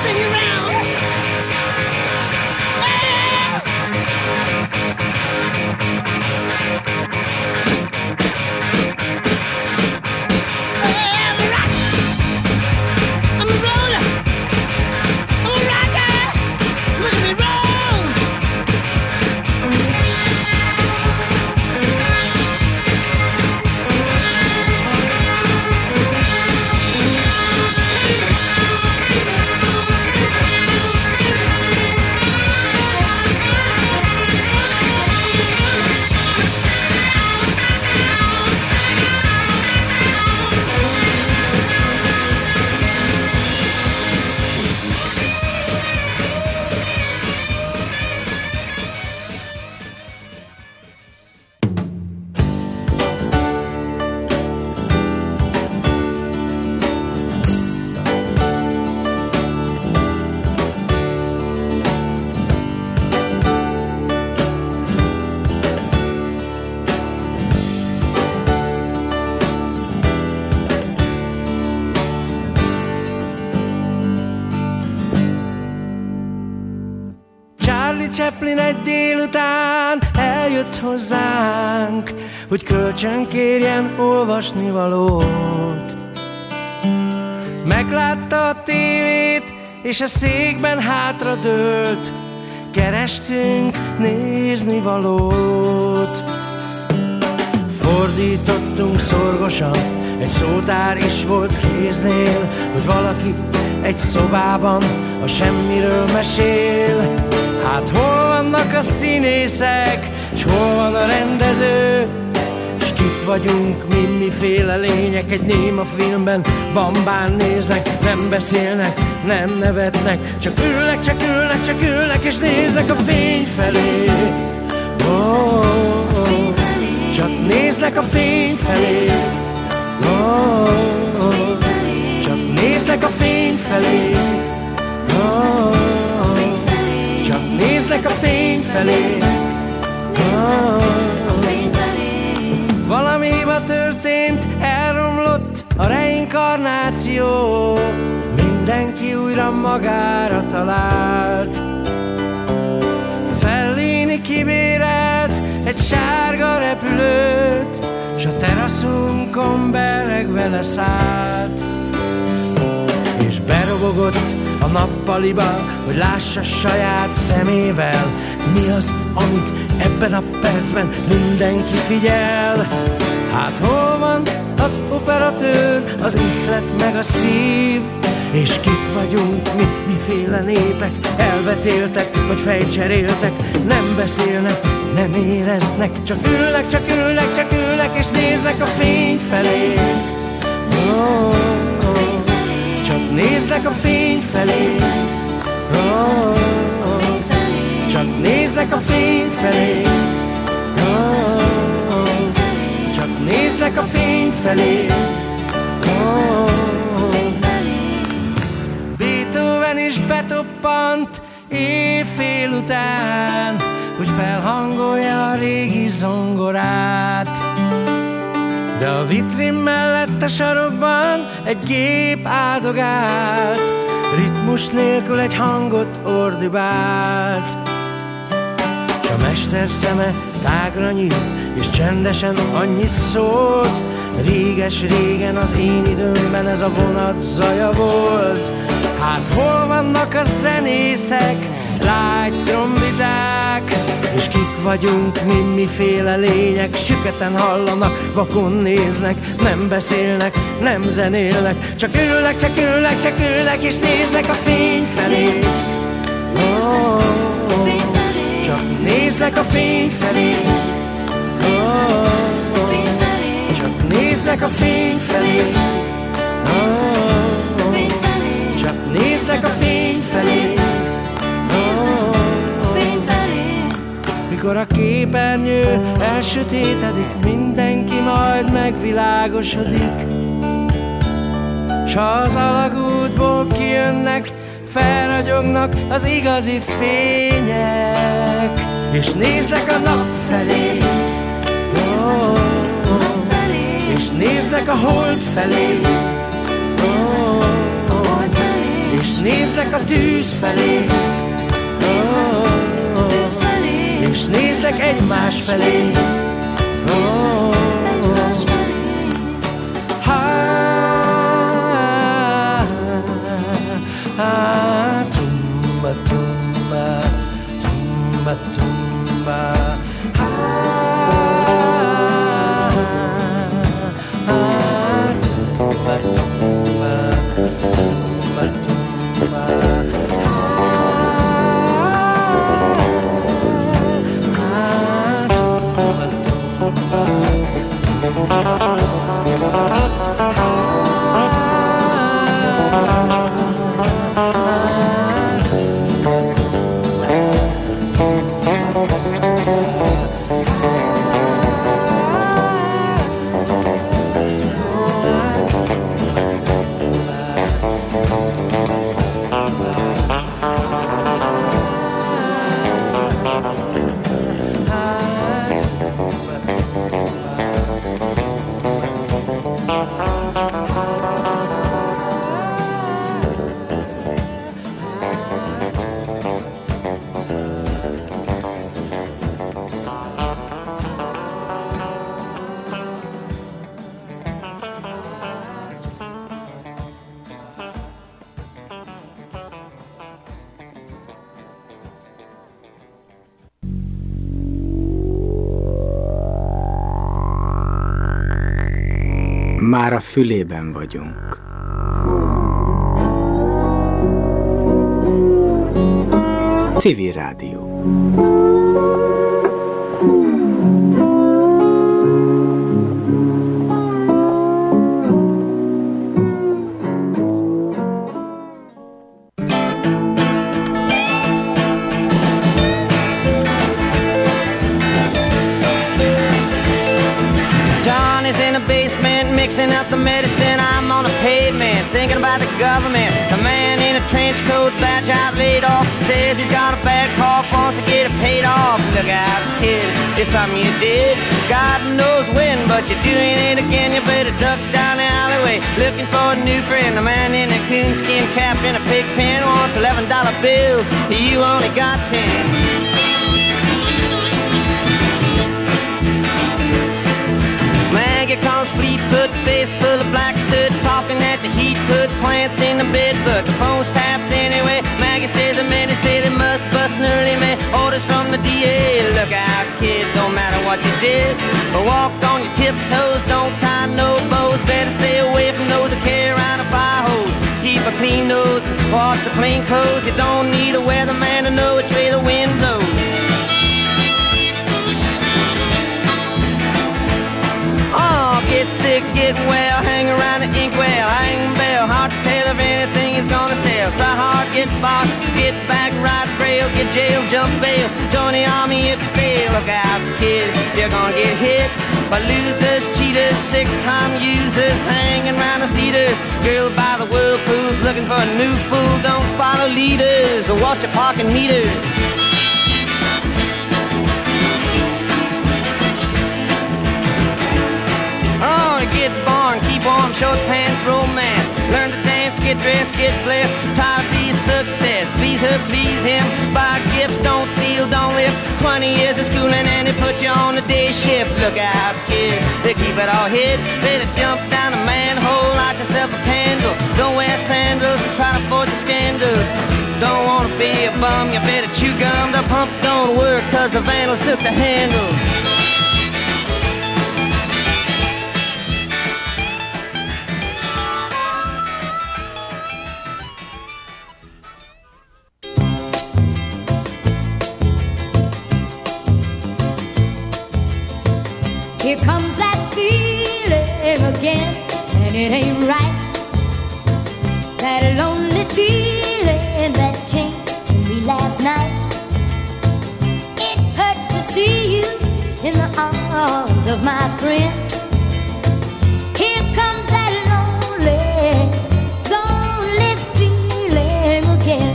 spin you round. Chaplin egy délután eljött hozzánk, hogy kölcsön kérjen olvasnivalót. Meglátta a tévét, és a székben hátradőlt. Kerestünk néznivalót. Fordítottunk szorgosan, egy szótár is volt kéznél, hogy valaki egy szobában a semmiről mesél. Hát hol vannak a színészek, s hol van a rendező? S kik vagyunk mi, miféle lények egy néma filmben? Bambán néznek, nem beszélnek, nem nevetnek, csak ülnek, csak ülnek, csak ülnek, és néznek a fény felé. Oh, oh, oh. Csak néznek a fény felé. Oh, oh. Csak néznek a fény felé. Oh, oh. Csak néznek a fény felé. Oh, oh. Valami hiba történt, elromlott a reinkarnáció. Mindenki újra magára talált. Fellini kibérelt egy sárga repülőt, s a teraszunkon beregve leszállt. És berobogott a nappaliba, hogy lássa saját szemével, mi az, amit ebben a percben mindenki figyel. Hát hol van az operatőr, az ihlet meg a szív? És kik vagyunk mi, miféle népek? Elvetéltek, vagy fejcseréltek, nem beszélnek, nem éreznek, csak ülnek, csak ülnek, csak ülnek, és néznek a fény felé. Oh, oh. Csak néznek a fény felé. Oh, oh. Csak néznek a fény felé. Oh, oh. Csak néznek a fény felé. Oh, oh. Beethoven is betoppant éjfél után, hogy felhangolja a régi zongorát. De a vitrin mellett a sarokban egy gép áldogált, ritmus nélkül egy hangot ordibált. S a mester szeme tágra nyílt, és csendesen annyit szólt: réges-régen az én időmben ez a vonat zaja volt. Hát hol vannak a zenészek, lágy trombiták? És kik vagyunk mi, miféle lények? Süketen hallanak, vakon néznek, nem beszélnek, nem zenélnek, csak ülnek, csak ülnek, csak ülnek, és néznek a fény felé. Oh, oh. Csak néznek a fény felé. Oh, oh. Csak néznek a fény felé. Oh, oh. Csak néznek a fény felé. Mikor a képernyő elsötétedik, mindenki majd megvilágosodik, s az alagútból kijönnek, felragyognak az igazi fények, és néznek a nap felé. Oh, oh. És néznek a hold felé. Oh, oh. És nézlek a tűz felé, és nézlek egymás felé. Tumba, tumba, tumba, tumba. Tumba, tumba, tumba, tumba. Már a fülében vagyunk. Civil Rádió. Mixing up the medicine, I'm on a pavement, thinking about the government. The man in a trench coat, badge out, laid off, says he's got a bad cough, wants to get it paid off. Look out, kid, it's something you did, God knows when, but you're doing it again. You better duck down the alleyway, looking for a new friend. The man in a coonskin cap and a pig pen wants $11 bills, you only got 10. Maggie comes fleet-foot, face full of black soot, talking at the heat, put plants in the bed, but the phone's tapped anyway. Maggie says the men say they must bust an early man. Orders from the DA, look out kid, don't matter what you did, but walk on your tiptoes, don't tie no bows. Better stay away from those that carry around a fire hose. Keep a clean nose, wash your plain clothes. You don't need a weatherman to know which way the wind blows. Oh, get sick, get well, hang around the inkwell, hang bell, hard to tell if anything is gonna sell. Try hard, get boxed, get back, ride rail, get jail, jump bail, join the army if you fail. Look out, kid, you're gonna get hit by losers, cheaters, six-time users, hanging around the theaters. Girl by the whirlpools, looking for a new fool. Don't follow leaders or watch your parking meters. Oh, to get born, keep warm, short pants, romance. Learn to dance, get dressed, get blessed. Try to be a success, please her, please him. Buy gifts, don't steal, don't live. 20 years of schooling and they put you on the day shift. Look out, kid, they keep it all hid. Better jump down a manhole, light yourself a candle. Don't wear sandals, try to avoid the scandals. Don't wanna be a bum, you better chew gum. The pump don't work cause the vandals took the handle. Here comes that feeling again, and it ain't right. That lonely feeling that came to me last night. It hurts to see you in the arms of my friend. Here comes that lonely, lonely feeling again.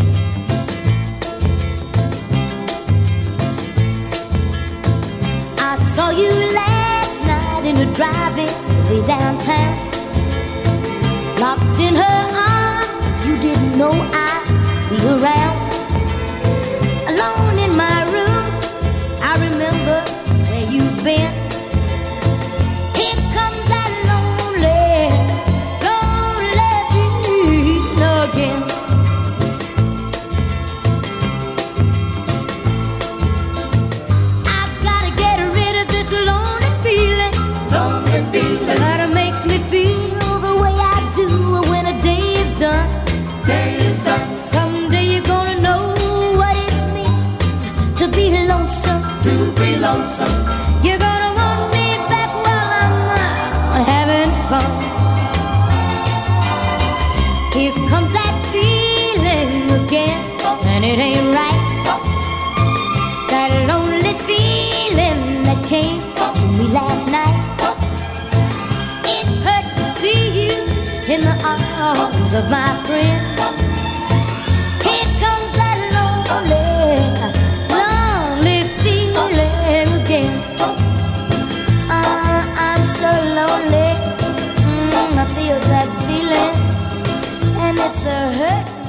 I saw you last night in the drive-in way downtown. Locked in her arms, you didn't know lonesome. You're gonna want me back while I'm having fun. Here comes that feeling again, and it ain't right. That lonely feeling that came to me last night. It hurts to see you in the arms of my friend. Here comes that lonely, lonely feeling again. I'm so lonely. I feel that feeling, and it's a hurt.